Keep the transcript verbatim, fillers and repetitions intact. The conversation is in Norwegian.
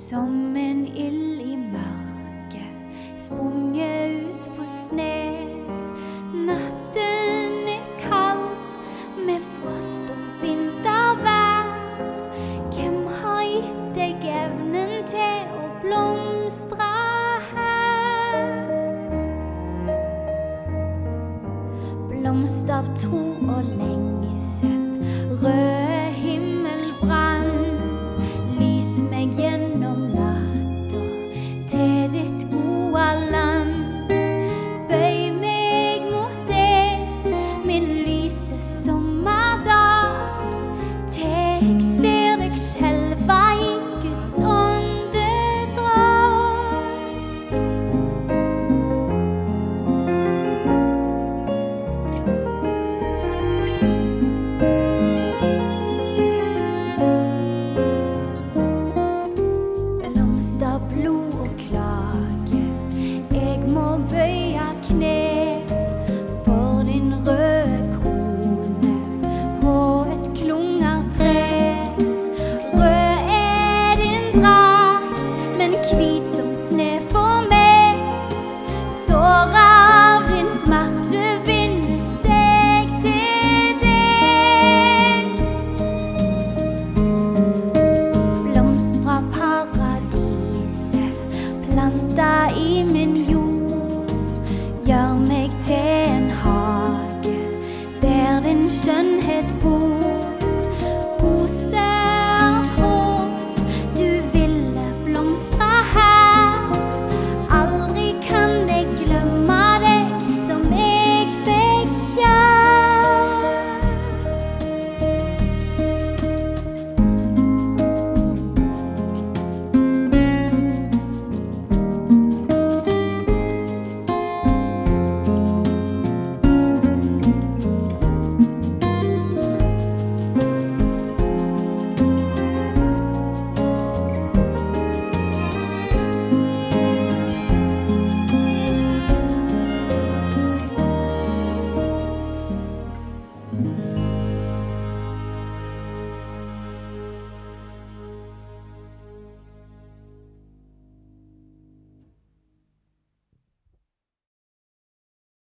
Som en ild i mørket, sprunget ut på sne. Natten er kald, med frost og vintervær. Hvem har gitt deg evnen til å blomstre her? Blomst av tro og lengsel, rød